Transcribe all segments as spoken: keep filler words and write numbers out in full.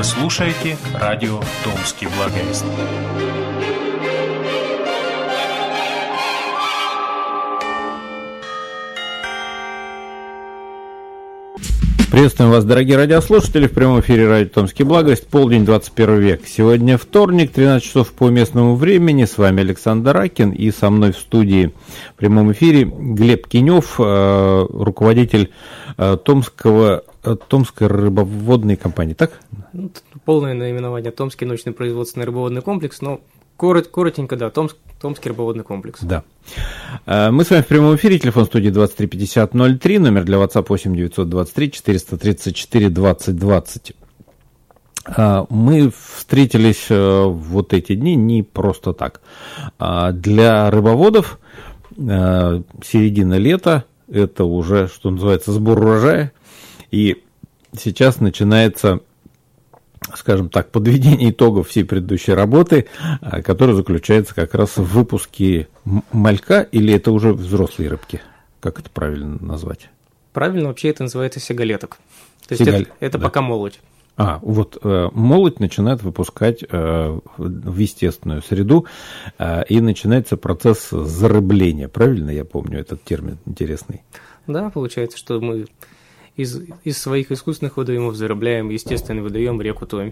слушаете радио «Томский благовест». Приветствуем вас, дорогие радиослушатели, в прямом эфире радио «Томский благовест», полдень, двадцать первый век. Сегодня вторник, тринадцать часов по местному времени. С вами Александр Ракин, и со мной в студии в прямом эфире Глеб Кинев, руководитель Томского, Томской рыбоводной компании, так? Полное наименование — Томский научный производственный рыбоводный комплекс, но корот, коротенько, да, Томск, Томский рыбоводный комплекс. Да. Мы с вами в прямом эфире, телефон студии двадцать три пятьдесят ноль три, номер для WhatsApp восемь девятьсот двадцать три четыреста тридцать четыре двадцать двадцать. Мы встретились вот эти дни не просто так. Для рыбоводов середина лета – это уже, что называется, сбор урожая, и сейчас начинается, скажем так, подведение итогов всей предыдущей работы, которая заключается как раз в выпуске малька, или это уже взрослые рыбки? Как это правильно назвать? Правильно, вообще это называется сигалеток. То Сигаль... есть это, это да. пока молоть. А, вот э, молоть начинает выпускать э, в естественную среду, э, и начинается процесс зарыбления. Правильно я помню этот термин интересный? Да, получается, что мы из, из своих искусственных водоемов зарыбляем естественный водоем реку Томь.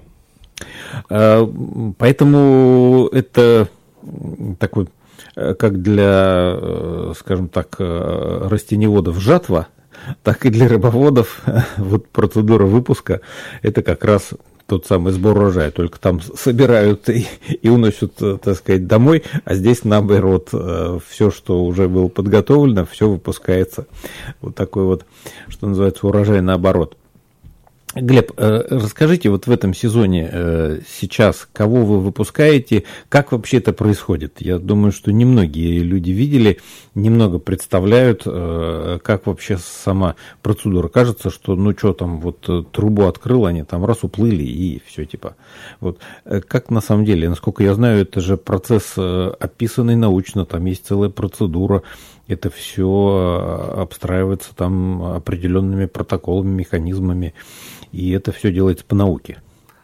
Э, поэтому это такой, как для, скажем так, растениеводов жатва, так и для рыбоводов вот процедура выпуска – это как раз тот самый сбор урожая, только там собирают и, и уносят, так сказать, домой, а здесь, наоборот, все, что уже было подготовлено, все выпускается. Вот такой вот, что называется, урожай наоборот. Глеб, расскажите, вот в этом сезоне сейчас, кого вы выпускаете, как вообще это происходит? Я думаю, что немногие люди видели, немного представляют, как вообще сама процедура. Кажется, что ну что там, вот трубу открыл, они там раз уплыли и все типа. Вот. Как на самом деле, насколько я знаю, это же процесс описанный научно, там есть целая процедура. Это все обстраивается там определенными протоколами, механизмами, и это все делается по науке.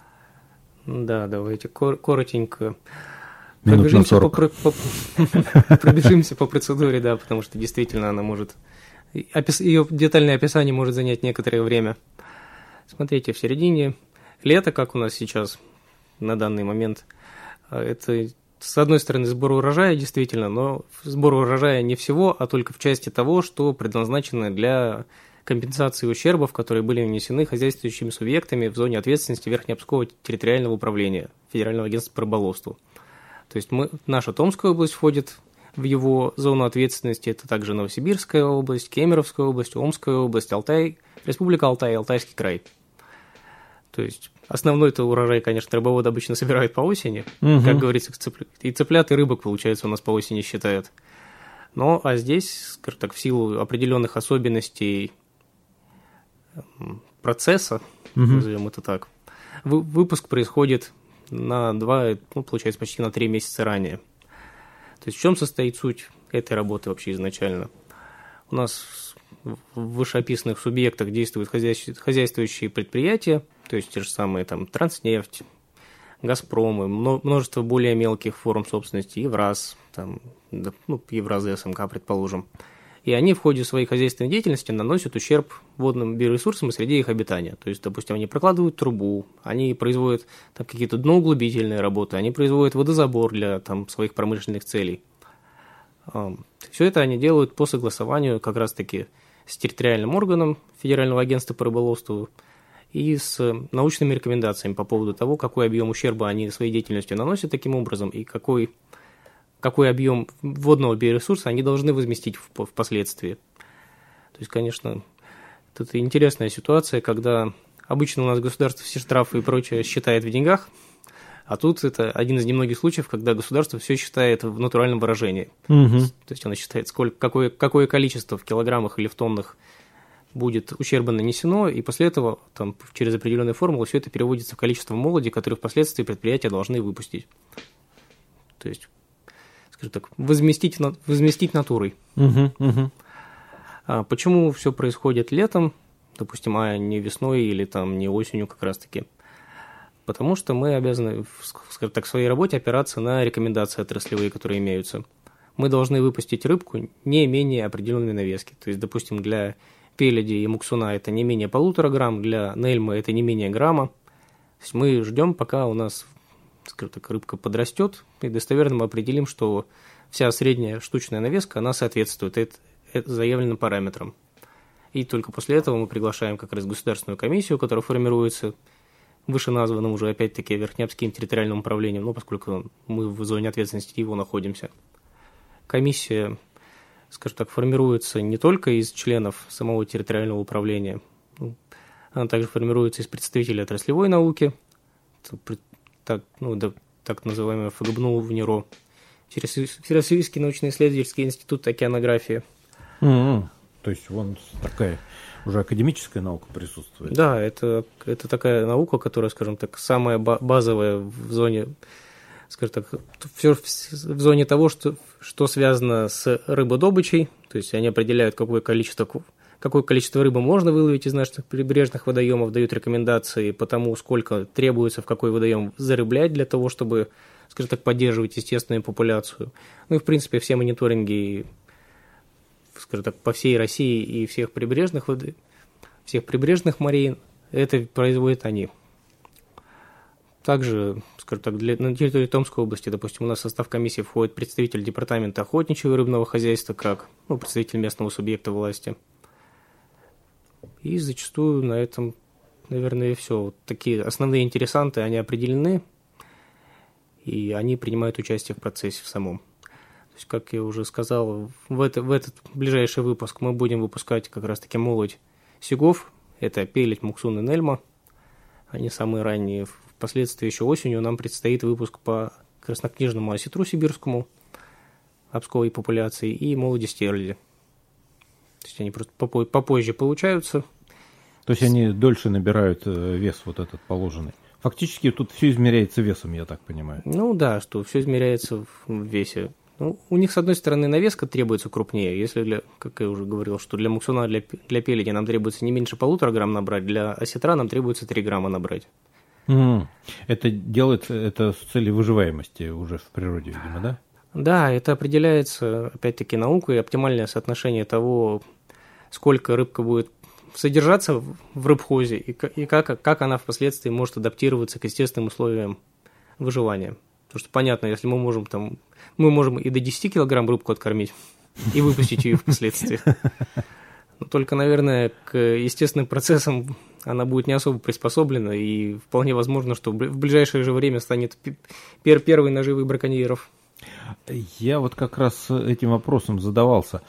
Да, давайте коротенько пробежимся по, по, пробежимся по процедуре, да, потому что действительно она может, ее детальное описание может занять некоторое время. Смотрите, в середине лета, как у нас сейчас на данный момент, это... С одной стороны, сбор урожая, действительно, но сбор урожая не всего, а только в части того, что предназначено для компенсации ущербов, которые были нанесены хозяйствующими субъектами в зоне ответственности Верхнеобского территориального управления Федерального агентства по рыболовству. То есть мы, наша Томская область входит в его зону ответственности, это также Новосибирская область, Кемеровская область, Омская область, Алтай, Республика Алтай и Алтайский край. То есть основной-то урожай, конечно, рыбоводы обычно собирают по осени, угу. Как говорится, и цыплят, и рыбок, получается, у нас по осени считают. Но, а здесь, скажем так, в силу определенных особенностей процесса, угу. Назовем это так, выпуск происходит на два, ну, получается, почти на три месяца ранее. То есть в чем состоит суть этой работы вообще изначально? У нас в вышеописанных субъектах действуют хозяйствующие предприятия, то есть те же самые там Транснефть, Газпромы, множество более мелких форм собственности, Евраз, там, ну, Евраз и СМК, предположим. И они в ходе своей хозяйственной деятельности наносят ущерб водным биоресурсам и среде их обитания. То есть, допустим, они прокладывают трубу, они производят там какие-то дноуглубительные работы, они производят водозабор для там своих промышленных целей. Все это они делают по согласованию как раз-таки с территориальным органом Федерального агентства по рыболовству и с научными рекомендациями по поводу того, какой объем ущерба они своей деятельностью наносят таким образом и какой, какой объем водного биоресурса они должны возместить впоследствии. То есть, конечно, это интересная ситуация, когда обычно у нас государство все штрафы и прочее считает в деньгах, а тут это один из немногих случаев, когда государство все считает в натуральном выражении. Угу. То есть оно считает, сколько, какое, какое количество в килограммах или в тоннах будет ущерба нанесено, и после этого там, через определенную формулу все это переводится в количество молоди, которые впоследствии предприятия должны выпустить. То есть, скажем так, возместить, возместить натурой. Угу, угу. А почему все происходит летом, допустим, а не весной или там, не осенью как раз-таки? Потому что мы обязаны, скажем так, в своей работе опираться на рекомендации отраслевые, которые имеются. Мы должны выпустить рыбку не менее определенной навески. То есть, допустим, для пеледи и муксуна это не менее полутора грамм, для нельмы это не менее грамма. То есть мы ждем, пока у нас, скажем так, рыбка подрастет, и достоверно мы определим, что вся средняя штучная навеска, она соответствует это, это заявленным параметрам. И только после этого мы приглашаем как раз государственную комиссию, которая формируется вышеназванным уже, опять-таки, Верхнеобским территориальным управлением, ну, поскольку мы в зоне ответственности его находимся. Комиссия, скажем так, формируется не только из членов самого территориального управления, она также формируется из представителей отраслевой науки, так, ну, да, так называемое ФГБНУ в НИРО, Всероссийский научно-исследовательский институт океанографии. Mm-hmm. То есть вон такая уже академическая наука присутствует. Да, это, это такая наука, которая, скажем так, самая базовая в зоне, скажем так, все в зоне того, что, что связано с рыбодобычей. То есть они определяют, какое количество, какое количество рыбы можно выловить из наших прибрежных водоемов, дают рекомендации по тому, сколько требуется в какой водоем зарыблять для того, чтобы, скажем так, поддерживать естественную популяцию. Ну и, в принципе, все мониторинги, скажем так, по всей России и всех прибрежных, всех прибрежных морей, это производят они. Также, скажем так, для, на территории Томской области, допустим, у нас в состав комиссии входит представитель департамента охотничьего и рыбного хозяйства, как ну, представитель местного субъекта власти. И зачастую на этом, наверное, все. Вот такие основные интересанты, они определены, и они принимают участие в процессе в самом. То есть, как я уже сказал, в, это, в этот ближайший выпуск мы будем выпускать как раз-таки молоть сигов, это пеледь, муксун и нельма, они самые ранние. Впоследствии еще осенью нам предстоит выпуск по краснокнижному осетру сибирскому, обсковой популяции, и молоди стерляди. То есть они просто попозже получаются. То есть они дольше набирают вес вот этот положенный. Фактически тут все измеряется весом, я так понимаю. Ну да, что все измеряется в весе. Ну, у них, с одной стороны, навеска требуется крупнее. Если, для, как я уже говорил, что для муксуна, для, для пеледи нам требуется не меньше полутора грамм набрать, для осетра нам требуется три грамма набрать. Mm. Это делается это с целью выживаемости уже в природе, видимо, да? Да, это определяется, опять-таки, наукой, оптимальное соотношение того, сколько рыбка будет содержаться в рыбхозе и, и как, как она впоследствии может адаптироваться к естественным условиям выживания. Потому что понятно, если мы можем там, мы можем и до десяти килограмм рыбку откормить и выпустить ее впоследствии. Но только, наверное, к естественным процессам она будет не особо приспособлена, и вполне возможно, что в ближайшее же время станет пер- первой наживой браконьеров. Я вот как раз этим вопросом задавался.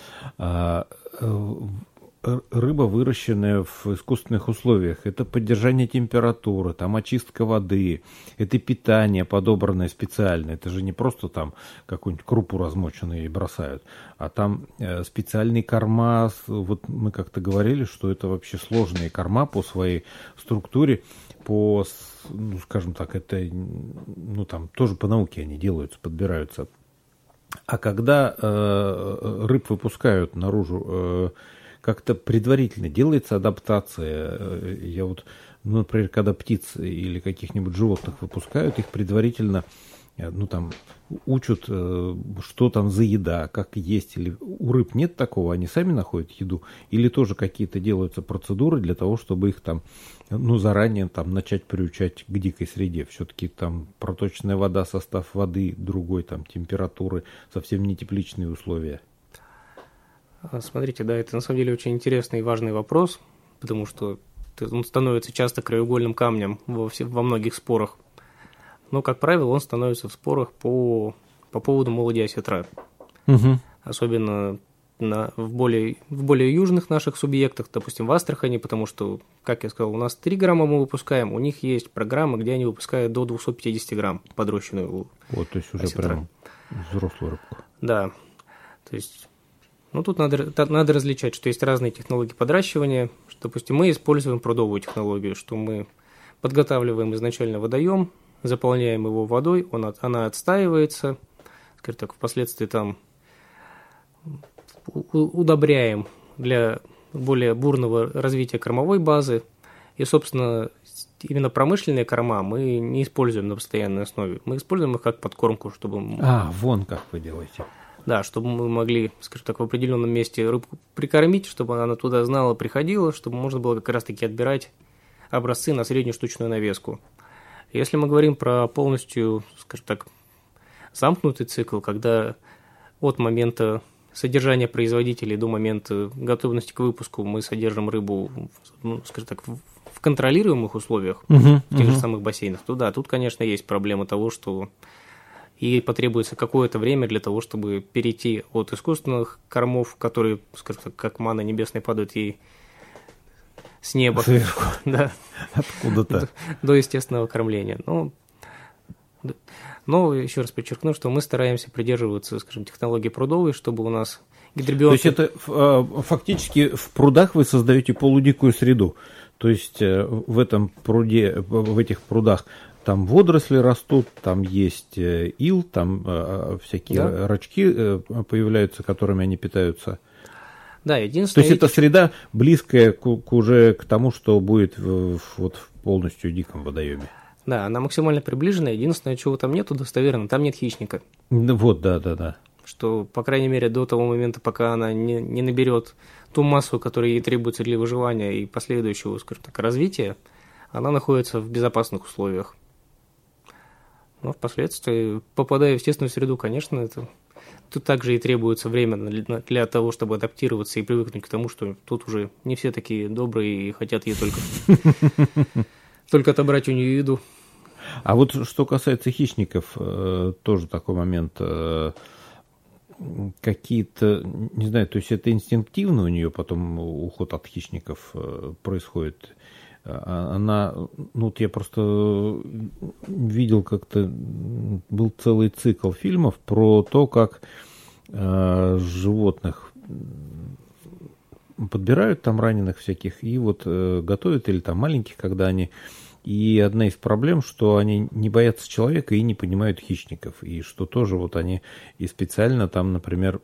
Рыба, выращенная в искусственных условиях, это поддержание температуры, там очистка воды, это питание, подобранное специально. Это же не просто там какую-нибудь крупу размоченную и бросают, а там специальные корма. Вот мы как-то говорили, что это вообще сложные корма по своей структуре, по, ну, скажем так, это, ну, там тоже по науке они делаются, подбираются. А когда э, рыб выпускают наружу, э, как-то предварительно делается адаптация. Я вот, ну, например, когда птиц или каких-нибудь животных выпускают, их предварительно, ну, там, учат, что там за еда, как есть. Или у рыб нет такого, они сами находят еду. Или тоже какие-то делаются процедуры для того, чтобы их там, ну, заранее там начать приучать к дикой среде. Все-таки там проточная вода, состав воды другой, там температуры, совсем не тепличные условия. Смотрите, да, это на самом деле очень интересный и важный вопрос, потому что он становится часто краеугольным камнем во, все, во многих спорах. Но, как правило, он становится в спорах по, по поводу молоди осетра. Угу. Особенно на, в, более, в более южных наших субъектах, допустим, в Астрахани, потому что, как я сказал, у нас три грамма мы выпускаем, у них есть программы, где они выпускают до двести пятьдесят грамм подрощенную. Вот, то есть уже осетра. Прям взрослую рыбку. Да, то есть... Ну, тут надо, надо различать, что есть разные технологии подращивания. Что, допустим, мы используем прудовую технологию, что мы подготавливаем изначально водоем, заполняем его водой, он, она отстаивается, скажем так, впоследствии там удобряем для более бурного развития кормовой базы, И, собственно, именно промышленные корма мы не используем на постоянной основе. Мы используем их как подкормку, чтобы... А, вон как вы делаете. Да, чтобы мы могли, скажем так, в определенном месте рыбку прикормить, чтобы она туда знала, приходила, чтобы можно было как раз-таки отбирать образцы на среднюю штучную навеску. Если мы говорим про полностью, скажем так, замкнутый цикл, когда от момента содержания производителей до момента готовности к выпуску мы содержим рыбу, ну, скажем так, в контролируемых условиях, uh-huh, в тех uh-huh. же самых бассейнах, то да, тут, конечно, есть проблема того, что и потребуется какое-то время для того, чтобы перейти от искусственных кормов, которые, скажем так, как манна небесная, падают ей с неба. Сверху. Да. Откуда-то. До, до естественного кормления. Но, но еще раз подчеркну, что мы стараемся придерживаться, скажем, технологии прудовой, чтобы у нас гидрибионты... То есть это фактически в прудах вы создаете полудикую среду. То есть в этом пруде, в этих прудах там водоросли растут, там есть ил, там э, всякие да. рачки э, появляются, которыми они питаются. Да, единственное... То есть это среда близкая к, к уже к тому, что будет в, в, вот в полностью диком водоеме. Да, она максимально приближена. Единственное, чего там нету достоверно, там нет хищника. Вот, да, да, да. Что, по крайней мере, до того момента, пока она не, не наберет ту массу, которая ей требуется для выживания и последующего, скажем так, развития, она находится в безопасных условиях. Но впоследствии, попадая в естественную среду, конечно, это тут также и требуется время для того, чтобы адаптироваться и привыкнуть к тому, что тут уже не все такие добрые и хотят ей только, только отобрать у нее еду. А вот что касается хищников, тоже такой момент. Какие-то, не знаю, то есть это инстинктивно у нее потом уход от хищников происходит? Она, ну вот я просто видел как-то, был целый цикл фильмов про то, как э, животных подбирают там раненых всяких и вот э, готовят, или там маленьких, когда они, и одна из проблем, что они не боятся человека и не понимают хищников, и что тоже вот они и специально там, например,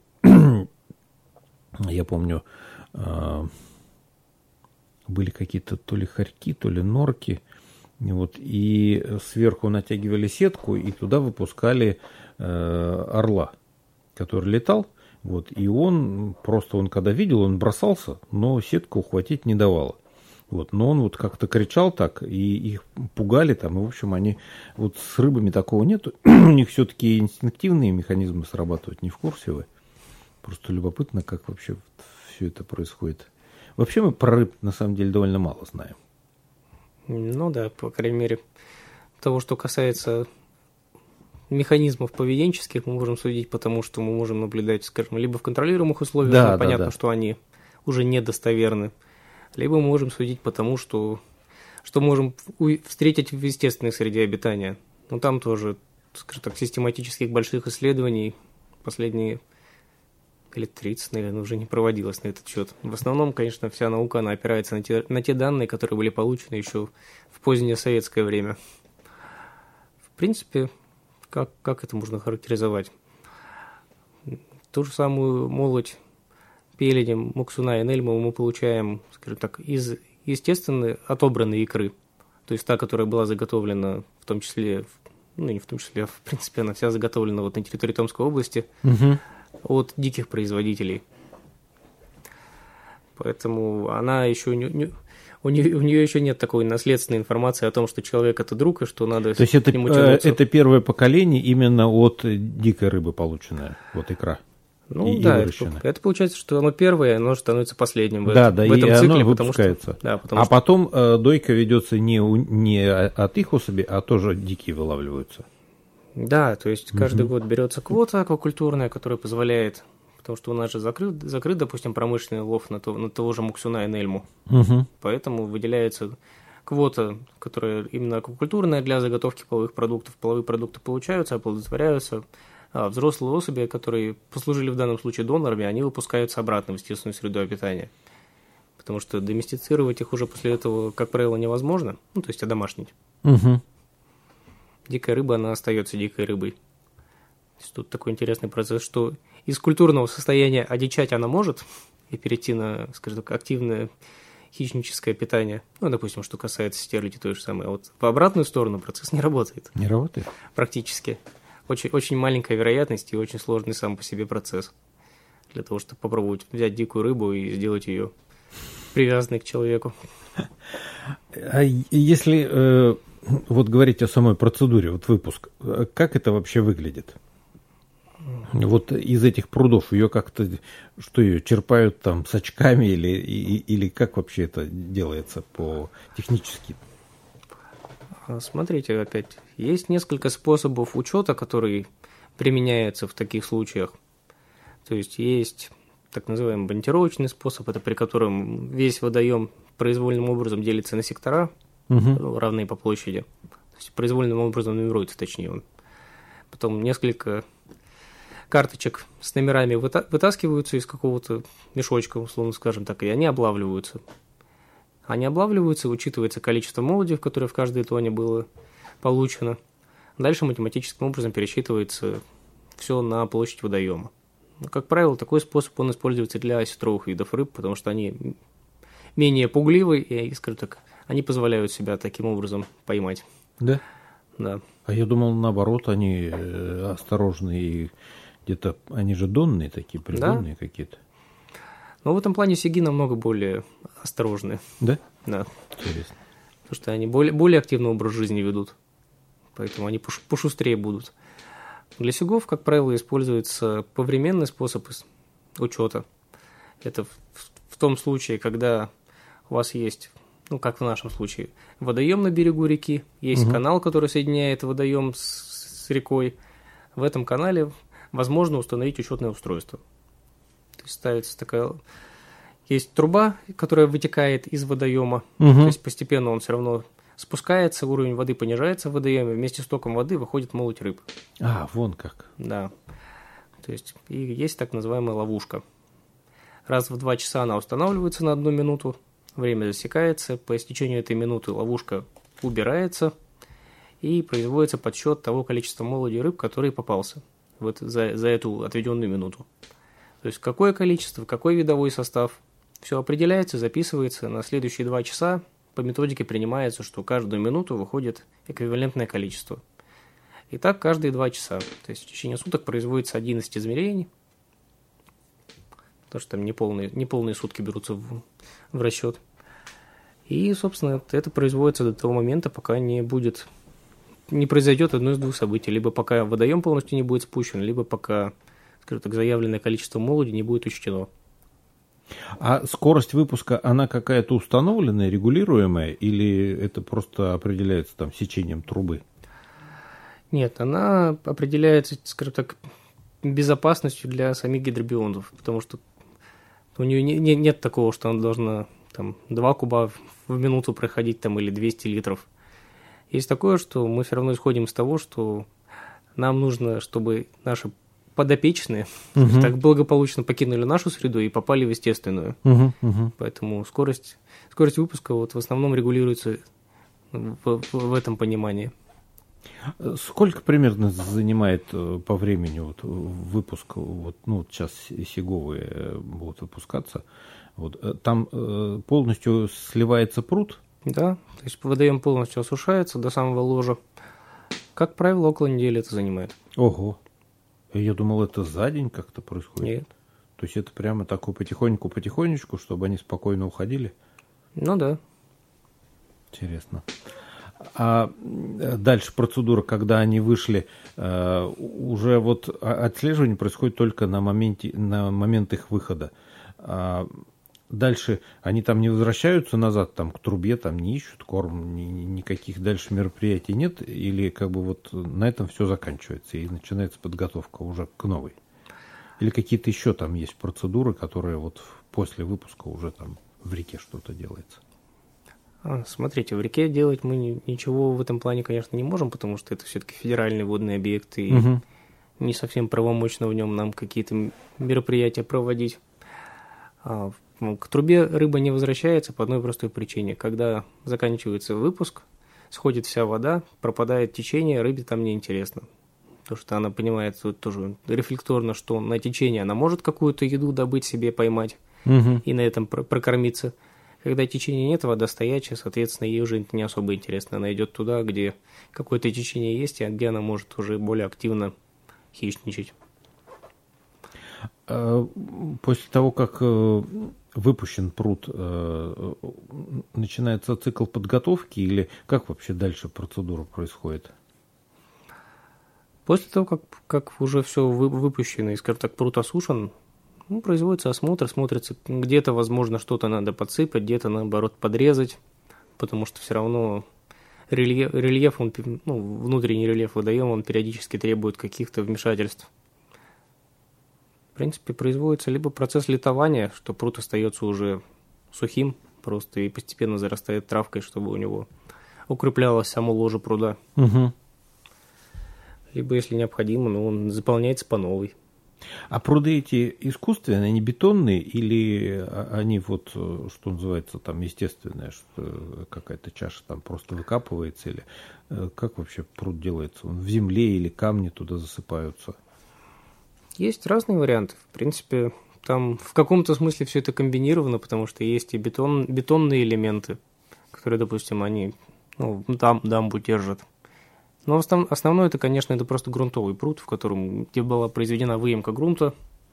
я помню, э, были какие-то то ли хорьки, то ли норки, вот, и сверху натягивали сетку, и туда выпускали э, орла, который летал, вот, и он, просто он когда видел, он бросался, но сетку ухватить не давала. Вот, но он вот как-то кричал так, и их пугали там, и, в общем, они, вот с рыбами такого нет, у них все-таки инстинктивные механизмы срабатывают, не в курсе вы? Просто любопытно, как вообще все это происходит. Вообще мы про рыб, на самом деле, довольно мало знаем. Ну да, по крайней мере, того, что касается механизмов поведенческих, мы можем судить, потому что мы можем наблюдать, скажем, либо в контролируемых условиях, да, но да, понятно, да. что они уже недостоверны, либо мы можем судить потому, что, что можем встретить в естественной среде обитания. Но там тоже, скажем так, систематических больших исследований последние лет тридцать, наверное, уже не проводилось на этот счет. В основном, конечно, вся наука, она опирается на те, на те данные, которые были получены еще в позднее советское время. В принципе, как, как это можно характеризовать? Ту же самую молоть пеленем Муксуна и Нельмова мы получаем, скажем так, из естественной отобранной икры. То есть та, которая была заготовлена в том числе, ну не в том числе, а в принципе она вся заготовлена вот на территории Томской области, угу. от диких производителей. Поэтому она еще не, не, у, нее, у нее еще нет такой наследственной информации о том, что человек это друг, и что надо То есть это, к нему тянуться. Это первое поколение именно от дикой рыбы полученное, вот икра. Ну и, да, и это, это получается, что оно первое, оно становится последним в, да, этом, да, в этом и цикле, оно потому выпускается. Что, да, потому а что... потом э, дойка ведется не, у, не от их особей, а тоже дикие вылавливаются. Да, то есть каждый угу. год берется квота аквакультурная, которая позволяет, потому что у нас же закрыт, закрыт допустим, промышленный лов на, то, на того же Муксуна и Нельму, угу. поэтому выделяется квота, которая именно аквакультурная для заготовки половых продуктов. Половые продукты получаются, оплодотворяются, а взрослые особи, которые послужили в данном случае донорами, они выпускаются обратно в естественную среду обитания. Потому что доместицировать их уже после этого, как правило, невозможно, ну, то есть одомашнить. Угу. Дикая рыба, она остается дикой рыбой. То есть тут такой интересный процесс, что из культурного состояния одичать она может и перейти на, скажем так, активное хищническое питание. Ну, допустим, что касается стерляди той же самой. А вот в обратную сторону процесс не работает. Не работает? Практически. Очень, очень маленькая вероятность и очень сложный сам по себе процесс. Для того, чтобы попробовать взять дикую рыбу и сделать ее привязанной к человеку. А если э, вот говорить о самой процедуре, вот выпуск, как это вообще выглядит? Вот из этих прудов ее как-то, что ее черпают там с очками или, и, или как вообще это делается по технически? Смотрите, опять, есть несколько способов учета, которые применяются в таких случаях. То есть есть так называемый бонтировочный способ, это при котором весь водоем произвольным образом делится на сектора, угу. равные по площади. То есть произвольным образом нумеруется, точнее он. Потом несколько карточек с номерами выта- вытаскиваются из какого-то мешочка, условно скажем так, и они облавливаются. Они облавливаются, учитывается количество молодев, которое в каждой тоне было получено. Дальше математическим образом пересчитывается все на площадь водоема. Как правило, такой способ он используется для осетровых видов рыб, потому что они менее пугливы и, скажем так, они позволяют себя таким образом поймать. Да? Да. А я думал, наоборот, они осторожные и где-то, они же донные такие, придонные да? какие-то. Но в этом плане сеги намного более осторожны. Да? Да. Интересно. Потому что они более, более активный образ жизни ведут, поэтому они пош, пошустрее будут. Для сегов, как правило, используется повременный способ учета. Это в, в том случае, когда у вас есть, ну, как в нашем случае, водоем на берегу реки, есть угу. канал, который соединяет водоем с, с рекой. В этом канале возможно установить учетное устройство. То есть ставится такая... Есть труба, которая вытекает из водоема, угу. то есть постепенно он все равно спускается, уровень воды понижается в водоеме, вместе с током воды выходит молоть рыб. А, вон как. Да. То есть и есть так называемая ловушка. Раз в два часа она устанавливается на одну минуту, время засекается, по истечению этой минуты ловушка убирается и производится подсчет того количества молоди рыб, который попался вот за, за эту отведенную минуту. То есть какое количество, какой видовой состав, все определяется, записывается, на следующие два часа по методике принимается, что каждую минуту выходит эквивалентное количество. И так каждые два часа. То есть в течение суток производится одиннадцать измерений, потому что там неполные, неполные сутки берутся в, в расчет. И, собственно, это производится до того момента, пока не будет, не произойдет одно из двух событий. Либо пока водоем полностью не будет спущен, либо пока, скажем так, заявленное количество молоди не будет учтено. А скорость выпуска, она какая-то установленная, регулируемая, или это просто определяется там сечением трубы? Нет, она определяется, скажем так, безопасностью для самих гидробионтов, потому что у нее не, не, нет такого, что она должна там два куба в минуту проходить там, или двести литров. Есть такое, что мы все равно исходим из того, что нам нужно, чтобы наши подопечные угу. так благополучно покинули нашу среду и попали в естественную. Угу, угу. Поэтому скорость, скорость выпуска вот в основном регулируется в, в, в этом понимании. Сколько примерно занимает по времени вот выпуск? Вот, ну, вот сейчас сеговые будут выпускаться. Вот, там полностью сливается пруд? Да, то есть водоем полностью осушается до самого ложа. Как правило, около недели это занимает. Ого. Я думал, это за день как-то происходит. Нет. То есть это прямо такое потихоньку-потихонечку, чтобы они спокойно уходили? Ну да. Интересно. А дальше процедура, когда они вышли, уже вот отслеживание происходит только на моменте, на момент их выхода. А дальше они там не возвращаются назад там, к трубе, там не ищут корм, ни, никаких дальше мероприятий нет? Или как бы вот на этом все заканчивается и начинается подготовка уже к новой? Или какие-то еще там есть процедуры, которые вот после выпуска уже там в реке что-то делается? А, смотрите, в реке делать мы ничего в этом плане, конечно, не можем, потому что это все-таки федеральный водный объект, и угу. не совсем правомочно в нем нам какие-то мероприятия проводить. А к трубе рыба не возвращается по одной простой причине. Когда заканчивается выпуск, сходит вся вода, пропадает течение, рыбе там неинтересно. Потому что она понимает вот, тоже рефлекторно, что на течение она может какую-то еду добыть себе, поймать угу. и на этом прокормиться. Когда течения нет, вода стоячая, соответственно, ей уже не особо интересно. Она идет туда, где какое-то течение есть, и где она может уже более активно хищничать. После того, как выпущен пруд, начинается цикл подготовки или как вообще дальше процедура происходит? После того, как, как уже все выпущено и, скажем так, пруд осушен, ну, производится осмотр, смотрится, где-то, возможно, что-то надо подсыпать, где-то, наоборот, подрезать, потому что все равно рельеф, рельеф он, ну, внутренний рельеф водоема, он периодически требует каких-то вмешательств. В принципе, производится либо процесс литования, что пруд остается уже сухим просто и постепенно зарастает травкой, чтобы у него укреплялось само ложе пруда. Угу. Либо, если необходимо, ну, он заполняется по новой. А пруды эти искусственные, они бетонные или они вот, что называется, там естественная, что какая-то чаша там просто выкапывается, или как вообще пруд делается? Он в земле или камни туда засыпаются? Есть разные варианты. В принципе, там в каком-то смысле все это комбинировано, потому что есть и бетон, бетонные элементы, которые, допустим, они, ну, дам, дамбу держат. Но основ, основное это, конечно, это просто грунтовый пруд, в котором где была произведена выемка грунта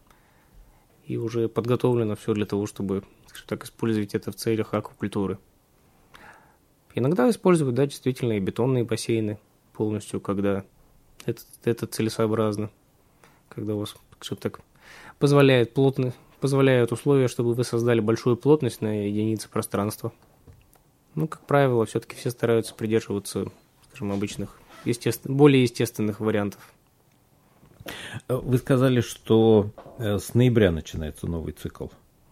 и уже подготовлено все для того, чтобы, скажем так, использовать это в целях аквакультуры. Иногда используют, да, действительно и бетонные бассейны полностью, когда это, это целесообразно, когда у вас, скажем так, позволяет плотно, позволяют условия, чтобы вы создали большую плотность на единице пространства. Ну, как правило, все-таки все стараются придерживаться, скажем, обычных, естествен... более естественных вариантов. Вы сказали, что с ноября начинается новый цикл.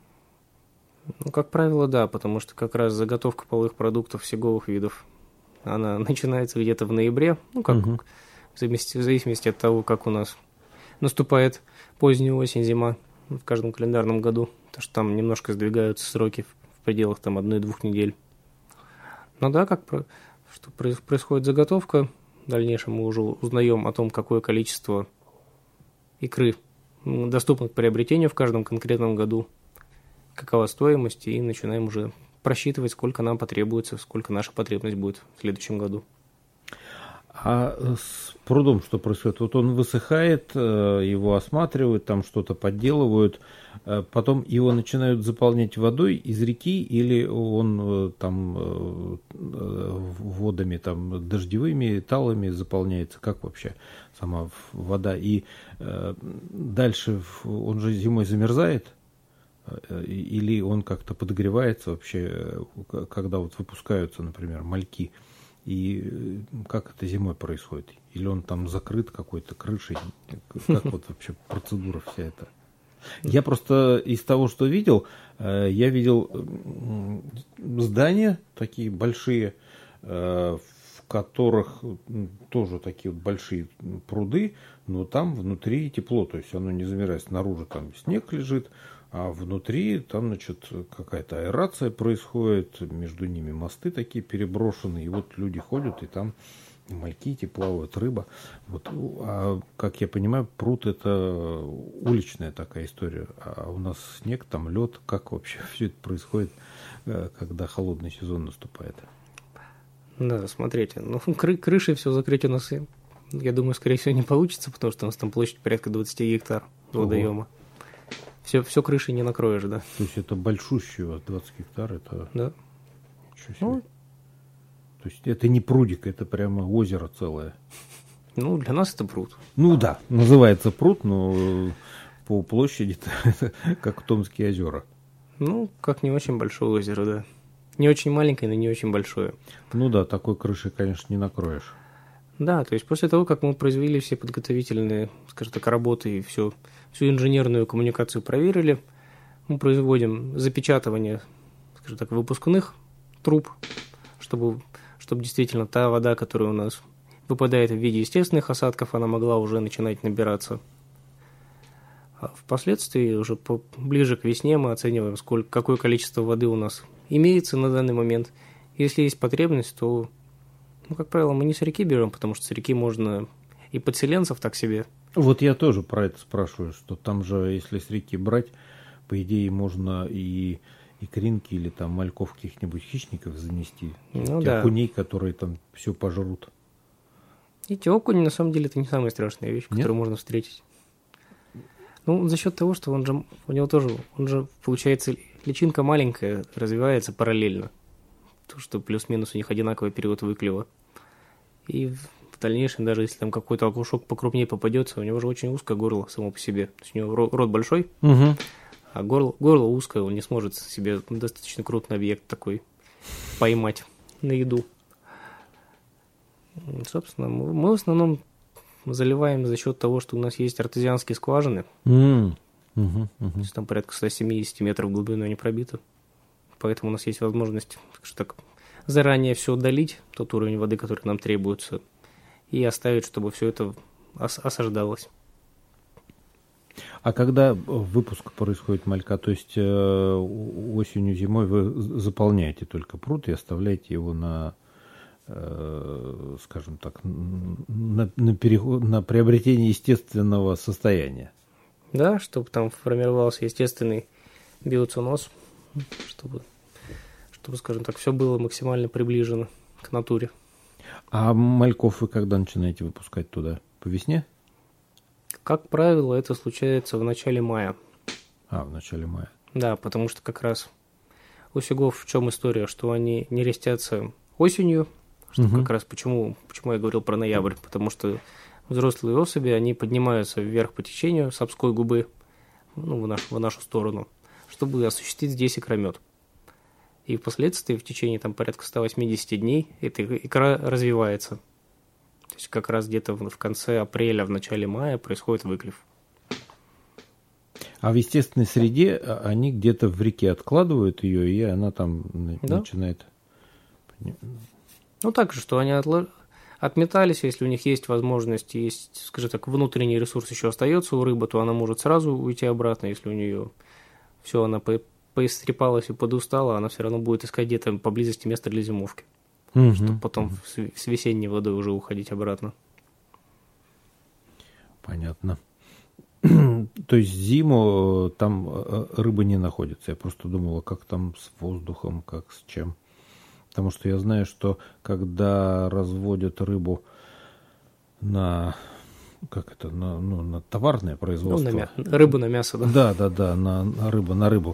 Ну, как правило, да, потому что как раз заготовка половых продуктов сиговых видов, она начинается где-то в ноябре, ну, как угу. в зависимости от того, как у нас наступает поздняя осень, зима в каждом календарном году, потому что там немножко сдвигаются сроки в пределах там одной-двух недель. Но да, как что происходит заготовка, в дальнейшем мы уже узнаем о том, какое количество икры доступно к приобретению в каждом конкретном году, какова стоимость, и начинаем уже просчитывать, сколько нам потребуется, сколько наша потребность будет в следующем году. А с прудом что происходит? Вот он высыхает, его осматривают, там что-то подделывают, потом его начинают заполнять водой из реки, или он там водами там, дождевыми, талами заполняется? Как вообще сама вода? И дальше он же зимой замерзает? Или он как-то подогревается вообще, когда вот выпускаются, например, мальки? И как это зимой происходит? Или он там закрыт какой-то крышей? Как вот вообще процедура вся эта? Я просто из того, что видел, я видел здания такие большие, в которых тоже такие вот большие пруды, но там внутри тепло, то есть оно не замерзает. Снаружи там снег лежит, а внутри там, значит, какая-то аэрация происходит, между ними мосты такие переброшены, и вот люди ходят, и там мальки эти плавают, рыба. Вот, а, как я понимаю, пруд это уличная такая история, а у нас снег, там лед. Как вообще все это происходит, когда холодный сезон наступает? Да, смотрите, ну кры- крышей все закрыть у нас, я думаю, скорее всего, не получится, потому что у нас там площадь порядка двадцать гектар водоема. Все, все крышей не накроешь, да. То есть это большущий у вас двадцать гектар, это... Да. Ничего себе. Ну, то есть это не прудик, это прямо озеро целое. Ну, для нас это пруд. Ну да, называется пруд, но по площади это как Томские озера. Ну, как не очень большое озеро, да. Не очень маленькое, но не очень большое. Ну да, такой крышей, конечно, не накроешь. Да, то есть после того, как мы произвели все подготовительные, скажем так, работы и всю, всю инженерную коммуникацию проверили, мы производим запечатывание, скажем так, выпускных труб, чтобы, чтобы действительно та вода, которая у нас выпадает в виде естественных осадков, она могла уже начинать набираться. А впоследствии, уже по, ближе к весне, мы оцениваем, сколько, какое количество воды у нас имеется на данный момент. Если есть потребность, то... Ну, как правило, мы не с реки берем, потому что с реки можно и подселенцев так себе. Вот я тоже про это спрашиваю, что там же, если с реки брать, по идее, можно и икринки или там мальков каких-нибудь хищников занести. Ну, те да. окуней, которые там все пожрут. Эти окуни, на самом деле, это не самая страшная вещь, Нет? которую можно встретить. Ну, за счет того, что он же, у него тоже, он же, получается, личинка маленькая, развивается параллельно. То, что плюс-минус у них одинаковый период выклева. И в дальнейшем, даже если там какой-то окушок покрупнее попадется, у него же очень узкое горло само по себе. То есть у него рот большой, Угу. а горло, горло узкое, он не сможет себе достаточно крупный объект такой поймать на еду. Собственно, мы в основном заливаем за счет того, что у нас есть артезианские скважины. Mm. Угу, угу. То есть там порядка сто семьдесят метров глубиной не пробито. Поэтому у нас есть возможность, так, заранее все удалить, тот уровень воды, который нам требуется, и оставить, чтобы все это ос- осаждалось. А когда выпуск происходит малька, то есть э, осенью, зимой вы заполняете только пруд и оставляете его на, э, скажем так, на, на, переход, на приобретение естественного состояния? Да, чтобы там формировался естественный биоценоз, чтобы, чтобы, скажем так, все было максимально приближено к натуре. А мальков вы когда начинаете выпускать туда? По весне? Как правило, это случается в начале мая. А, в начале мая. Да, потому что как раз у сигов в чем история, что они не рестятся осенью, что Угу. как раз почему, почему я говорил про ноябрь, потому что взрослые особи, они поднимаются вверх по течению сапской губы, ну, в, наш, в нашу сторону, чтобы осуществить здесь икромет. И впоследствии, в течение там, порядка сто восемьдесят дней, эта икра развивается. То есть как раз где-то в, в конце апреля, в начале мая происходит выклев. А в естественной среде они где-то в реке откладывают ее, и она там Да. начинает... Ну, так же, что они отло... отметались, если у них есть возможность, есть, скажем так, внутренний ресурс еще остается у рыбы, то она может сразу уйти обратно, если у нее все, она по... поистрепалась и подустала, она все равно будет искать где-то поблизости места для зимовки, Угу. чтобы потом с... с весенней водой уже уходить обратно. Понятно. То есть зиму там рыба не находится. Я просто думала, как там с воздухом, как с чем. Потому что я знаю, что когда разводят рыбу на, как это, на, ну, на товарное производство. Ну, на мя... рыбу на мясо, да? Да, да, да, на, на рыбу, на рыбу.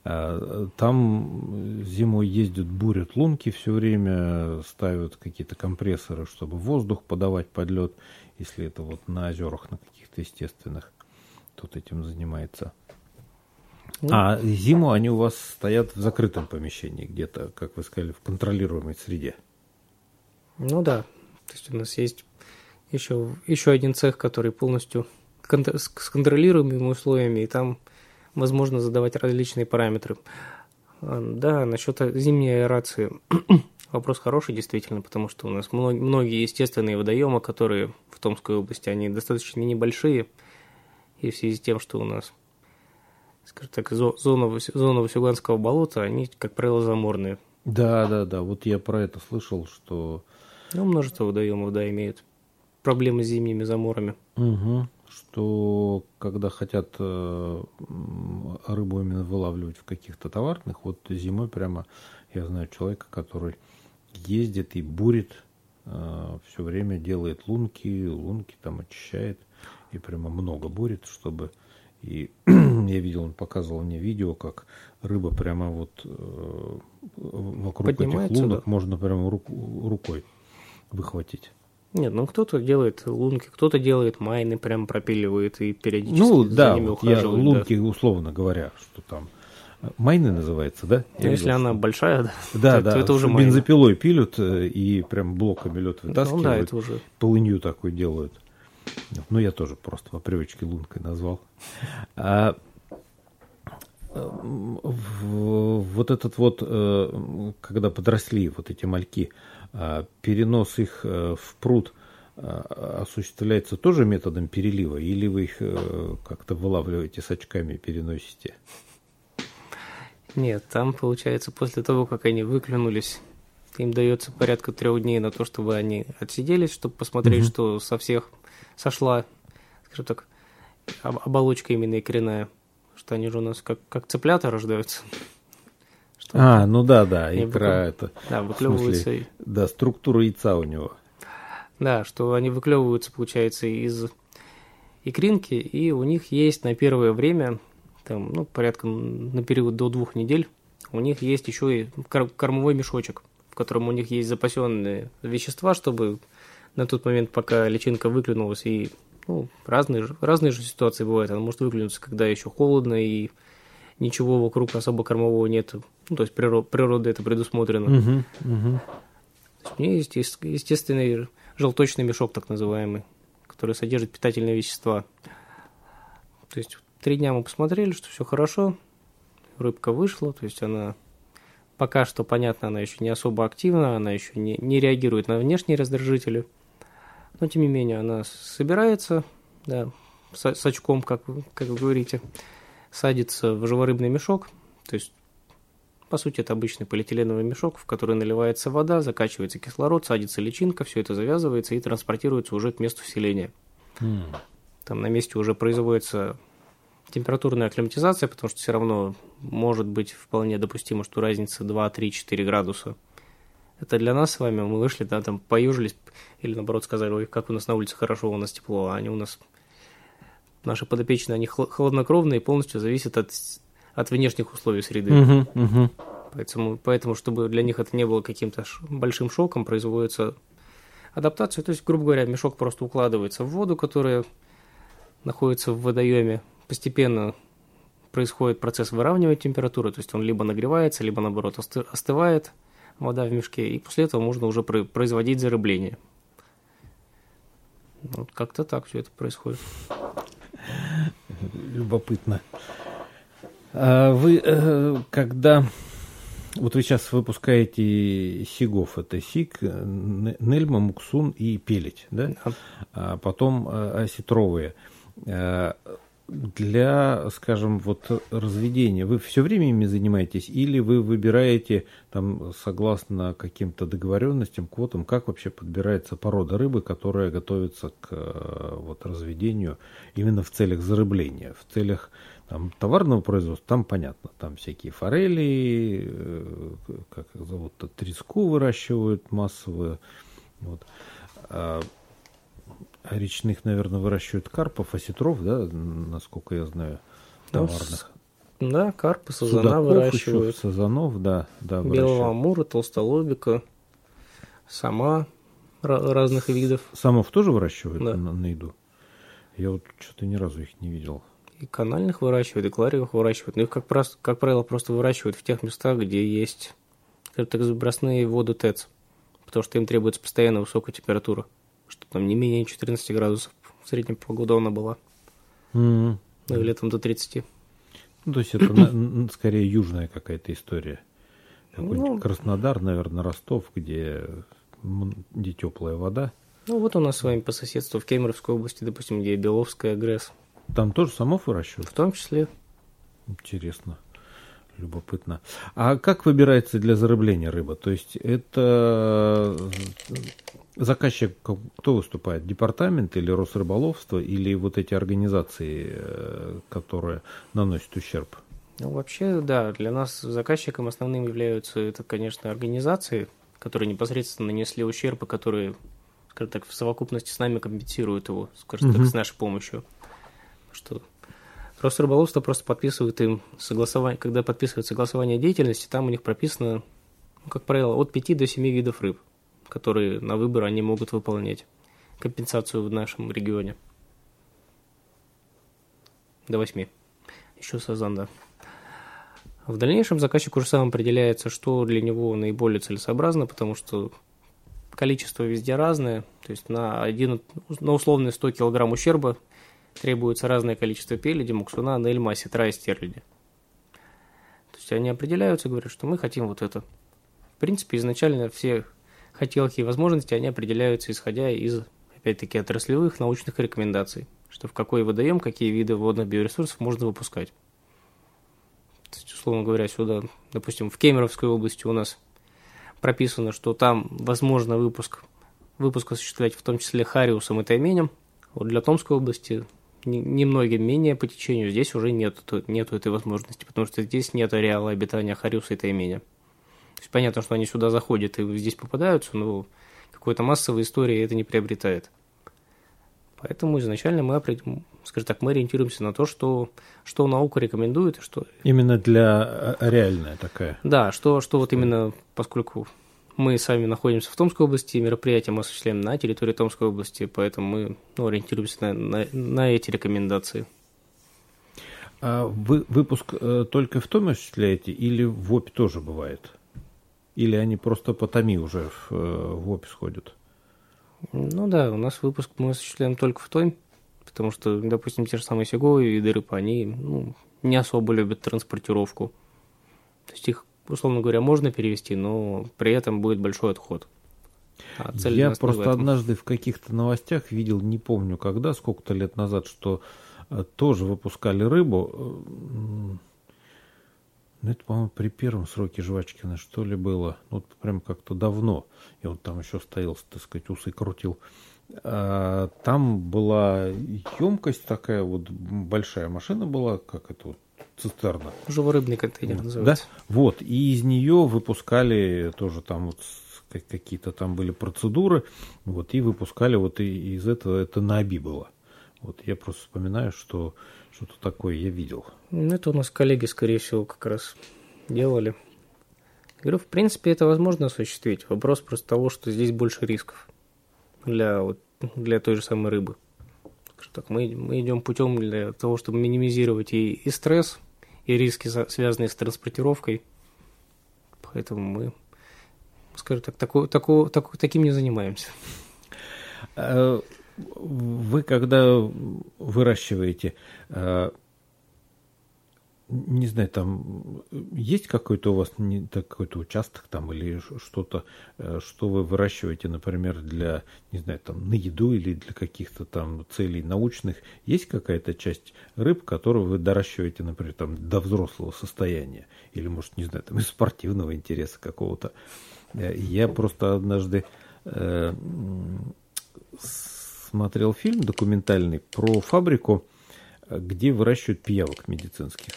Там зимой ездят, бурят лунки все время, ставят какие-то компрессоры, чтобы воздух подавать под лед, если это вот на озерах, на каких-то естественных. Тут этим занимается. Ну, А зиму они у вас стоят в закрытом помещении, где-то, как вы сказали, в контролируемой среде. ну да, то есть у нас есть еще, еще один цех, который полностью кон- с с контролируемыми условиями, и там возможно задавать различные параметры. А, Да, насчет зимней аэрации вопрос хороший, действительно, потому что у нас мно- многие естественные водоемы, которые в Томской области, они достаточно небольшие, и в связи с тем, что у нас, скажем так, зо- зона, Вас- зона Васюганского болота, они, как правило, заморные. Да, да, да. Вот я про это слышал, что, Ну, множество водоемов, да, имеют проблемы с зимними заморами. угу, что когда хотят э, м, рыбу именно вылавливать в каких-то товарных, вот зимой прямо я знаю человека, который ездит и бурит, э, все время делает лунки, лунки там очищает и прямо много бурит, чтобы... И я видел, он показывал мне видео, как рыба прямо вот э, вокруг этих Поднимается, лунок да. можно прямо рук- рукой выхватить. Нет, ну кто-то делает лунки, кто-то делает майны, прям пропиливает и периодически Ну за да, ними вот я ухаживает. лунки, условно говоря, что там майны называется, да? Да. Я Если видел, она что- большая, да, да, то, да, то это уже что майны. бензопилой пилют э, и прям блоками лед Ну вытаскивают, да, это уже. полынью такой делают. Ну, я тоже просто по привычке лункой назвал. А э, в- вот этот вот, э, когда подросли вот эти мальки, э, перенос их э, в пруд э, осуществляется тоже методом перелива, или вы их э, как-то вылавливаете с очками и переносите? Нет, там получается после того, как они выклюнулись, им дается порядка трех дней на то, чтобы они отсиделись, чтобы посмотреть, Мгм. что со всех сошла, скажем так, об- оболочка именно икряная, что они же у нас как, как цыплята рождаются. Что а, ну да, да, икра икра это. Да, выклевывается. Смысле, да, структура яйца у него. Да, что они выклевываются, получается, из икринки, и у них есть на первое время, там, ну, порядка на период до двух недель, у них есть еще и кормовой мешочек, в котором у них есть запасенные вещества, чтобы на тот момент, пока личинка выклюнулась, и ну, разные, разные же ситуации бывают, она может выклюнуться, когда еще холодно, и ничего вокруг особо кормового нет, ну, то есть природа, природа это предусмотрена. Угу, угу. У нее есть естественный желточный мешок, так называемый, который содержит питательные вещества. То есть три дня мы посмотрели, что все хорошо, рыбка вышла, то есть она пока что, понятно, она еще не особо активна, она еще не, не реагирует на внешние раздражители, но тем не менее она собирается, да, с, с очком, как, как вы говорите, садится в живорыбный мешок, то есть по сути, это обычный полиэтиленовый мешок, в который наливается вода, закачивается кислород, садится личинка, все это завязывается и транспортируется уже к месту вселения. Mm. Там на месте уже производится температурная акклиматизация, потому что все равно может быть вполне допустимо, что разница два, три, четыре градуса. Это для нас с вами, мы вышли, да, там поюжились, или наоборот сказали, ой, как у нас на улице хорошо, у нас тепло, а они у нас, наши подопечные, они холоднокровные и полностью зависят от... от внешних условий среды. Uh-huh, uh-huh. Поэтому, поэтому, чтобы для них это не было каким-то большим шоком, производится адаптация. То есть, грубо говоря, мешок просто укладывается в воду, которая находится в водоеме. Постепенно происходит процесс выравнивания температуры, то есть он либо нагревается, либо, наоборот, остывает вода в мешке, и после этого можно уже производить зарыбление. Вот как-то так все это происходит. Любопытно. А вы, когда... Вот вы сейчас выпускаете сигов, это сиг, нельма, муксун и пелить, да? Да. А потом осетровые. Для, скажем, вот разведения, вы все время ими занимаетесь или вы выбираете там согласно каким-то договоренностям, квотам, как вообще подбирается порода рыбы, которая готовится к вот, разведению именно в целях зарыбления, в целях там, товарного производства, там понятно, там всякие форели, как их зовут, треску выращивают массово, вот. А речных, наверное, выращивают карпов, осетров, да, насколько я знаю, товарных. Ну, да, карпы, сазана выращивают. Еще, сазанов, да, да. Белого амура, толстолобика, сама разных видов. Самов тоже выращивают, да, на, на еду? Я вот что-то ни разу их не видел. И канальных выращивают, и клариевых выращивают. Но их, как, раз, как правило, просто выращивают в тех местах, где есть, скажем так, сбросные воды ТЭЦ, потому что им требуется постоянно высокая температура, что там не менее четырнадцати градусов в среднем по году она была. Mm-hmm. Ну, летом до тридцати. Ну, то есть это на, скорее южная какая-то история. Какой-нибудь ну, Краснодар, наверное, Ростов, где, где теплая вода. Ну, вот у нас с вами по соседству в Кемеровской области, допустим, где Беловская ГРЭС. Там тоже самов выращивают? В том числе. Интересно. Любопытно. А как выбирается для зарыбления рыба? То есть это заказчик, кто выступает? Департамент или Росрыболовство, или вот эти организации, которые наносят ущерб? Ну, вообще, да, для нас заказчиком основным являются, это, конечно, организации, которые непосредственно нанесли ущерб, и которые, скажем так, в совокупности с нами компенсируют его, скажем так, с нашей помощью. Что Росрыболовство просто подписывает им согласование, когда подписывают согласование деятельности, там у них прописано, ну, как правило, от пяти до семи видов рыб, которые на выбор они могут выполнять компенсацию в нашем регионе. До восьми. Еще сазан, да. В дальнейшем заказчик уже сам определяется, что для него наиболее целесообразно, потому что количество везде разное, то есть на, один, на условные сто килограмм ущерба требуется разное количество пеледи, муксуна, нельма, осетра и стерляди. То есть они определяются, говорят, что мы хотим вот это. В принципе, изначально все хотелки и возможности, они определяются, исходя из, опять-таки, отраслевых научных рекомендаций, что в какой водоем, какие виды водных биоресурсов можно выпускать. То есть, условно говоря, сюда, допустим, в Кемеровской области у нас прописано, что там возможно выпуск, выпуск осуществлять в том числе хариусом и тайменем. Вот для Томской области немногим менее по течению, здесь уже нет, нету этой возможности, потому что здесь нет ареала обитания хариуса и тайменя. То есть понятно, что они сюда заходят и здесь попадаются, но какой-то массовой истории это не приобретает. Поэтому изначально мы, скажем так, мы ориентируемся на то, что, что наука рекомендует. И что... Именно для реальная такая. Да, что, что вот именно, поскольку мы сами находимся в Томской области, мероприятия мы осуществляем на территории Томской области, поэтому мы ну, ориентируемся на, на, на эти рекомендации. А вы выпуск э, только в Томе осуществляете или в ОПе тоже бывает? Или они просто по Томи уже в, в ОПе сходят? Ну да, у нас выпуск мы осуществляем только в Томе, потому что, допустим, те же самые сеговые виды рыб, они ну, не особо любят транспортировку. То есть их, условно говоря, можно перевести, но при этом будет большой отход. А цель Я просто в однажды в каких-то новостях видел, не помню когда, сколько-то лет назад, что э, тоже выпускали рыбу. Ну, это, по-моему, при первом сроке Жвачкина, что ли, было. Ну, вот прям как-то давно. И он там еще стоял, так сказать, усы крутил. А, там была емкость такая, вот большая машина была, как это вот, цистерна. Живорыбный контейнер называется. Да, вот. И из нее выпускали тоже там вот какие-то там были процедуры. Вот, и выпускали вот и из этого, это на Оби было. Вот я просто вспоминаю, что что-то такое я видел. Это у нас коллеги, скорее всего, как раз делали. Говорю, в принципе, это возможно осуществить. Вопрос просто того, что здесь больше рисков для, вот, для той же самой рыбы. Так, мы, мы идем путем для того, чтобы минимизировать и, и стресс, и риски, связанные с транспортировкой. Поэтому мы, скажем так, тако, тако, тако, таким не занимаемся. Вы, когда выращиваете, не знаю, там есть какой-то у вас какой-то участок там или что-то, что вы выращиваете, например, для, не знаю, там на еду или для каких-то там целей научных? Есть какая-то часть рыб, которую вы доращиваете, например, там до взрослого состояния? Или, может, не знаю, там из спортивного интереса какого-то? Я просто однажды э, смотрел фильм документальный про фабрику, где выращивают пиявок медицинских.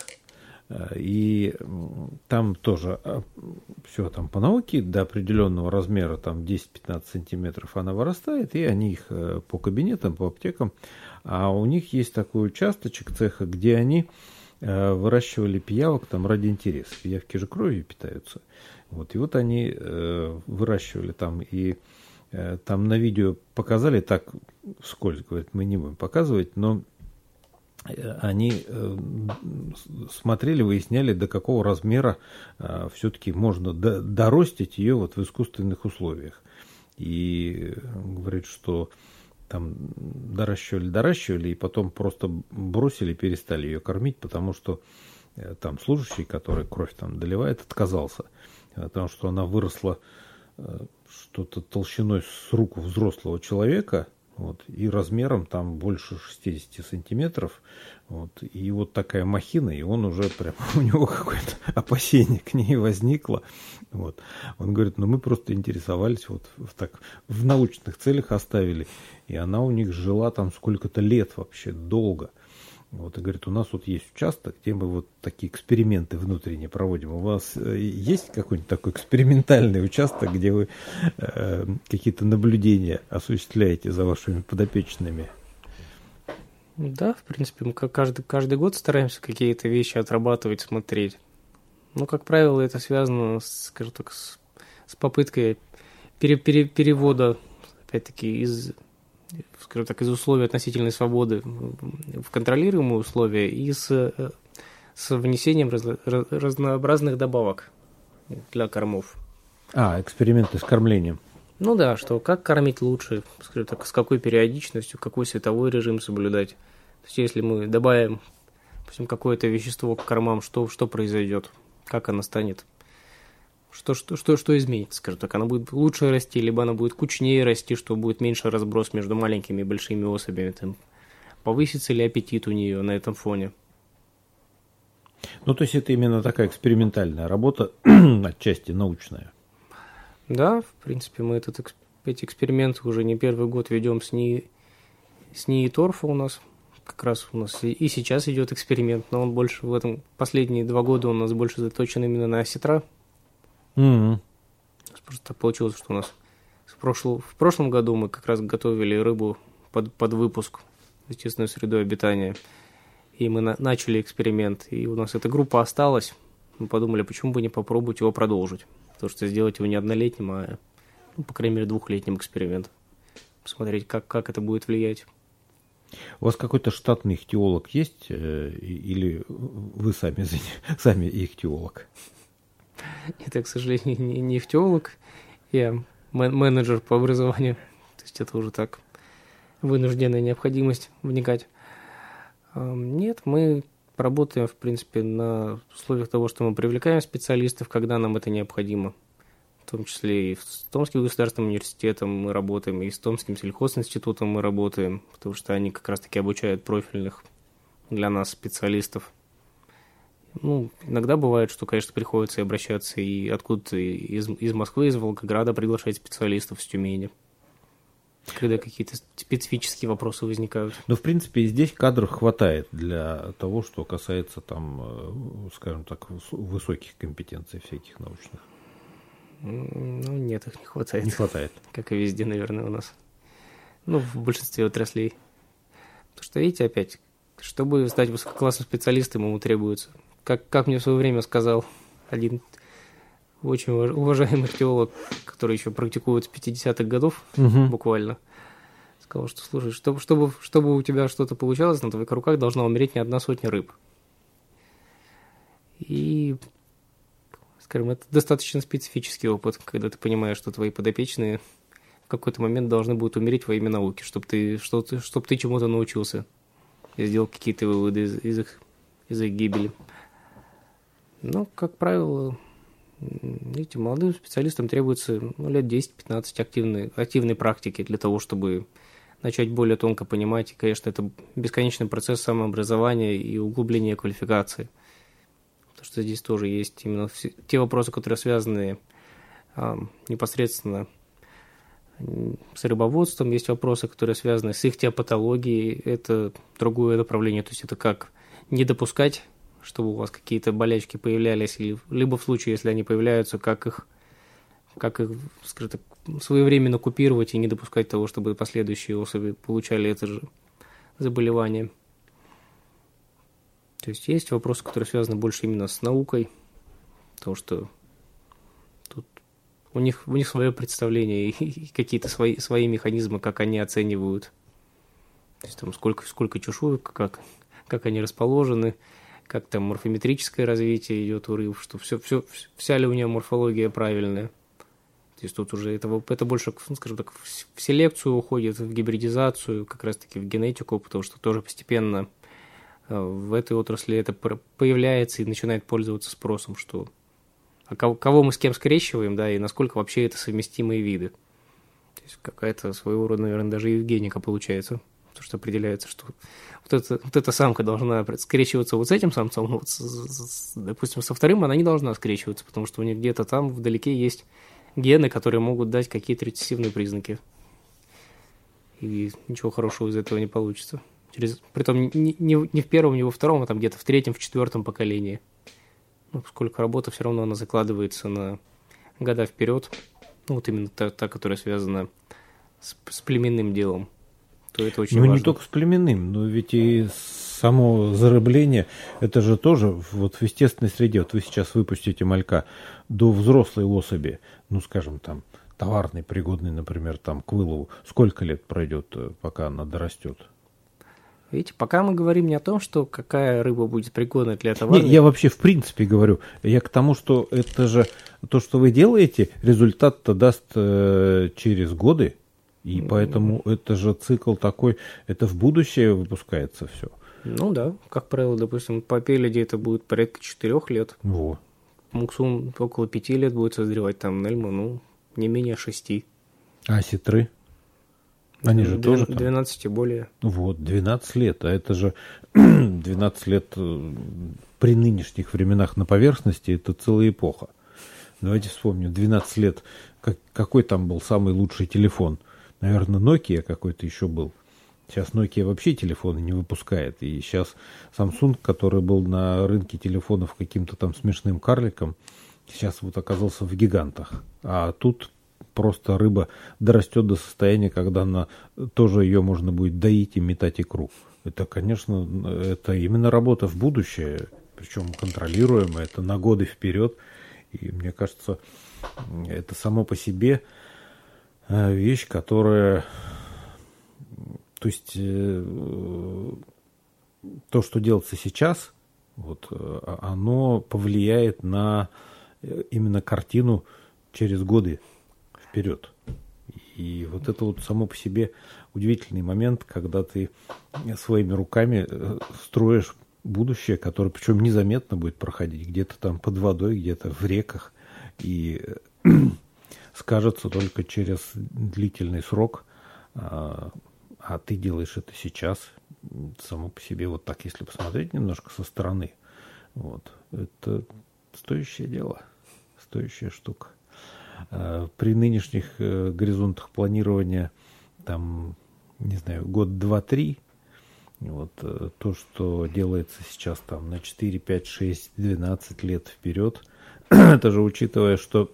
И там тоже все там по науке, до определенного размера, там десять-пятнадцать сантиметров она вырастает, и они их по кабинетам, по аптекам. А у них есть такой участочек цеха, где они выращивали пиявок там ради интереса. Пиявки же кровью питаются. Вот. И вот они выращивали там, и там на видео показали, так вскользь, говорят, мы не будем показывать, но они смотрели, выясняли, до какого размера все-таки можно дорастить ее вот в искусственных условиях. И говорит, что там доращивали, доращивали, и потом просто бросили, перестали ее кормить, потому что там служащий, который кровь там доливает, отказался, потому что она выросла что-то толщиной с руку взрослого человека, вот, и размером там больше шестьдесят сантиметров. Вот, и вот такая махина, и он уже прям, у него какое-то опасение к ней возникло. Вот. Он говорит, ну мы просто интересовались, вот в, так, в научных целях оставили. И она у них жила там сколько-то лет вообще, долго. Вот, и говорит, у нас вот есть участок, где мы вот такие эксперименты внутренние проводим. У вас есть какой-нибудь такой экспериментальный участок, где вы э, какие-то наблюдения осуществляете за вашими подопечными? Да, в принципе, мы каждый, каждый год стараемся какие-то вещи отрабатывать, смотреть. Ну, как правило, это связано, скажем так, с, с попыткой пере, пере, перевода, опять-таки, из... скажем так, из условий относительной свободы в контролируемые условия и с, с внесением раз, разнообразных добавок для кормов. А, эксперименты с кормлением. Ну да, что как кормить лучше, скажем так, с какой периодичностью, какой световой режим соблюдать. То есть если мы добавим, допустим, какое-то вещество к кормам, что, что произойдет, как оно станет. Что, что, что, что изменится, скажем так, она будет лучше расти, либо она будет кучнее расти, что будет меньше разброс между маленькими и большими особями. Там, повысится ли аппетит у нее на этом фоне? Ну, то есть это именно такая экспериментальная работа, отчасти научная. Да, в принципе, мы этот, эти эксперименты уже не первый год ведем с НИИ, с НИИ торфа у нас как раз у нас и сейчас идет эксперимент, но он больше в этом, последние два года у нас больше заточен именно на осетра. Mm-hmm. Просто так получилось, что у нас в прошлом, в прошлом году мы как раз готовили рыбу под, под выпуск в естественную среду обитания. И мы на, начали эксперимент, и у нас эта группа осталась. Мы подумали, почему бы не попробовать его продолжить. Потому что сделать его не однолетним, а, ну, по крайней мере, двухлетним экспериментом. Посмотреть, как, как это будет влиять. У вас какой-то штатный ихтиолог есть? Или вы сами, сами ихтиолог? Это, к сожалению, не, не ихтиолог. Я менеджер по образованию. То есть это уже так вынужденная необходимость вникать. Нет, мы работаем, в принципе, на условиях того, что мы привлекаем специалистов, когда нам это необходимо. В том числе и с Томским государственным университетом мы работаем, и с Томским сельхозинститутом мы работаем, потому что они как раз-таки обучают профильных для нас специалистов. Ну, иногда бывает, что, конечно, приходится и обращаться и откуда-то из, из Москвы, из Волгограда приглашать специалистов с Тюмени, когда какие-то специфические вопросы возникают. Ну, в принципе, и здесь кадров хватает для того, что касается, там, скажем так, высоких компетенций всяких научных. Ну, нет, их не хватает. Не хватает. Как и везде, наверное, у нас. Ну, в большинстве отраслей. Потому что, видите, опять, чтобы стать высококлассным специалистом, ему требуется, как, как мне в свое время сказал один очень уважаемый теолог, который еще практикует с пятидесятых годов, угу. буквально, сказал, что, слушай, чтобы, чтобы, чтобы у тебя что-то получалось, на твоих руках должна умереть не одна сотня рыб. И, скажем, это достаточно специфический опыт, когда ты понимаешь, что твои подопечные в какой-то момент должны будут умереть во имя науки, чтобы ты, чтобы ты, чтобы ты чему-то научился и сделал какие-то выводы из, из, их, из их гибели. Но, как правило, видите, молодым специалистам требуется ну, лет десять-пятнадцать активной, активной практики для того, чтобы начать более тонко понимать. И, конечно, это бесконечный процесс самообразования и углубления квалификации. Потому что здесь тоже есть именно все, те вопросы, которые связаны а, непосредственно с рыбоводством, есть вопросы, которые связаны с ихтиопатологией, это другое направление, то есть это как не допускать, чтобы у вас какие-то болячки появлялись, или, либо в случае, если они появляются, как их, как их, скажем так, своевременно купировать и не допускать того, чтобы последующие особи получали это же заболевание. То есть есть вопросы, которые связаны больше именно с наукой, потому что тут у них, у них свое представление и какие-то свои, свои механизмы, как они оценивают. То есть там сколько, сколько чешуек, как, как они расположены, как там морфометрическое развитие идет у рыб, что все, все, вся ли у нее морфология правильная. То есть тут уже это, это больше, скажем так, в селекцию уходит, в гибридизацию, как раз-таки в генетику, потому что тоже постепенно в этой отрасли это появляется и начинает пользоваться спросом, что а кого, кого мы с кем скрещиваем, да, и насколько вообще это совместимые виды. То есть какая-то своего рода, наверное, даже евгеника получается. Потому что определяется, что вот, это, вот эта самка должна скрещиваться вот с этим самцом, но вот с, с, допустим, со вторым она не должна скрещиваться, потому что у них где-то там вдалеке есть гены, которые могут дать какие-то рецессивные признаки. И ничего хорошего из этого не получится. Через, притом не, не, не в первом, не во втором, а там где-то в третьем, в четвертом поколении. Ну, поскольку работа все равно она закладывается на года вперед, ну, вот именно та, та которая связана с, с племенным делом. То это очень ну, важно. Не только с племенным, но ведь и само зарыбление, это же тоже вот в естественной среде. Вот вы сейчас выпустите малька до взрослой особи, ну, скажем, там, товарной, пригодной, например, там, к вылову. Сколько лет пройдет, пока она дорастет? Видите, пока мы говорим не о том, что какая рыба будет пригодна для товарной. Не, я вообще в принципе говорю. Я к тому, что это же то, что вы делаете, результат-то даст э, через годы. И поэтому это же цикл такой, это в будущее выпускается все. Ну да, как правило, допустим, по пеледе это будет порядка четырех лет. Во. Муксум около пяти лет будет созревать, там нельма, ну, не менее шести. А осетры? Они же тоже там... двенадцать и более. Вот, двенадцать лет, а это же двенадцать лет при нынешних временах на поверхности, это целая эпоха. Давайте вспомним, двенадцать лет, как, какой там был самый лучший телефон? Наверное, Nokia какой-то еще был. Сейчас Nokia вообще телефоны не выпускает. И сейчас Samsung, который был на рынке телефонов каким-то там смешным карликом, сейчас вот оказался в гигантах. А тут просто рыба дорастет до состояния, когда она, тоже ее можно будет доить и метать икру. Это, конечно, это именно работа в будущее, причем контролируемая, это на годы вперед. И мне кажется, это само по себе вещь, которая... То есть то, что делается сейчас, вот, оно повлияет на именно картину через годы вперед. И вот это вот само по себе удивительный момент, когда ты своими руками строишь будущее, которое причем незаметно будет проходить, где-то там под водой, где-то в реках, и скажется только через длительный срок. А ты делаешь это сейчас, само по себе, вот так, если посмотреть немножко со стороны, вот, это стоящее дело, стоящая штука. При нынешних горизонтах планирования, там, не знаю, год, два, три, вот, то, что делается сейчас там на четыре, пять, шесть, двенадцать лет вперед, это же учитывая, что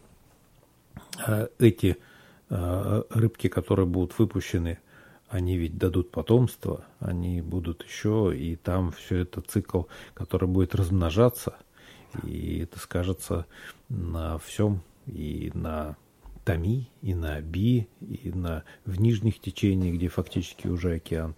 эти рыбки, которые будут выпущены, они ведь дадут потомство, они будут еще, и там все это цикл, который будет размножаться, и это скажется на всем, и на Томи, и на Би, и на в нижних течениях, где фактически уже океан.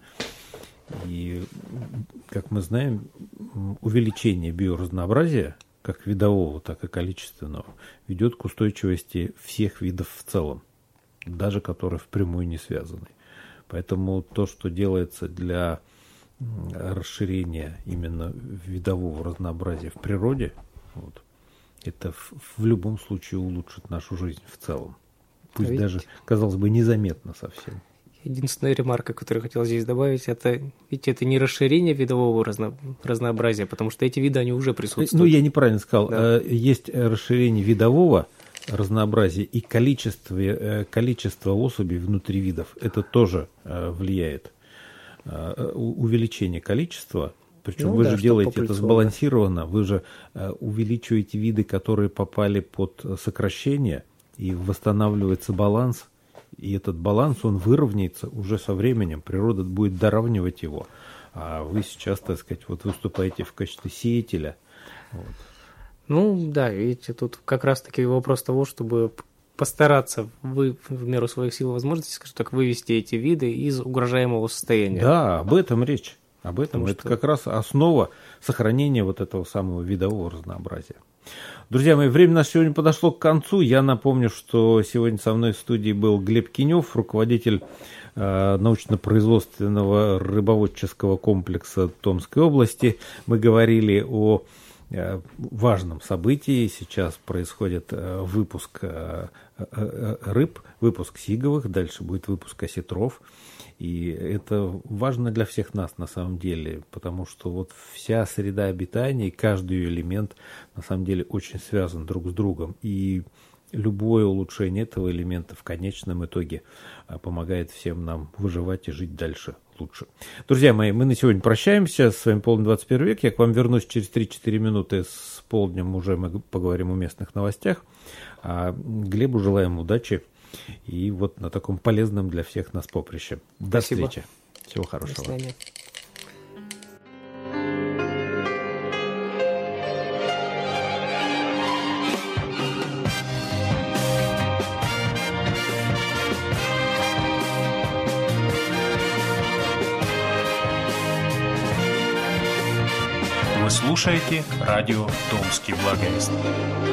И, как мы знаем, увеличение биоразнообразия, как видового, так и количественного, ведет к устойчивости всех видов в целом, даже которые впрямую не связаны. Поэтому то, что делается для расширения именно видового разнообразия в природе, вот, это в, в любом случае улучшит нашу жизнь в целом. Пусть а даже, казалось бы, незаметно совсем. Единственная ремарка, которую хотел здесь добавить, это ведь это не расширение видового разно, разнообразия, потому что эти виды, они уже присутствуют. Ну, я неправильно сказал. Да. Есть расширение видового разнообразия и количество, количество особей внутри видов. Это тоже влияет. Увеличение количества, причем ну, вы да, же делаете это сбалансированно, вы же увеличиваете виды, которые попали под сокращение, и восстанавливается баланс. И этот баланс, он выровняется уже со временем, природа будет доравнивать его. А вы сейчас, так сказать, вот выступаете в качестве сеятеля. Вот. Ну, да, видите, тут как раз-таки вопрос того, чтобы постараться вы, в меру своих сил и возможностей, скажем так, вывести эти виды из угрожаемого состояния. Да, об этом речь. Об этом. Потому это что... как раз основа сохранения вот этого самого видового разнообразия. Друзья мои, время наше сегодня подошло к концу. Я напомню, что сегодня со мной в студии был Глеб Кинев, руководитель э, научно-производственного рыбоводческого комплекса Томской области. Мы говорили о э, важном событии. Сейчас происходит э, выпуск э, э, рыб, выпуск сиговых, дальше будет выпуск осетров. И это важно для всех нас на самом деле, потому что вот вся среда обитания и каждый ее элемент на самом деле очень связан друг с другом. И любое улучшение этого элемента в конечном итоге помогает всем нам выживать и жить дальше лучше. Друзья мои, мы на сегодня прощаемся. С вами Полдень двадцать первый век. Я к вам вернусь через три-четыре минуты с полднем. Уже мы поговорим о местных новостях. А Глебу желаем удачи. И вот на таком полезном для всех нас поприще. До Спасибо. встречи. Всего хорошего. До свидания. Вы слушаете радио «Томский благовест».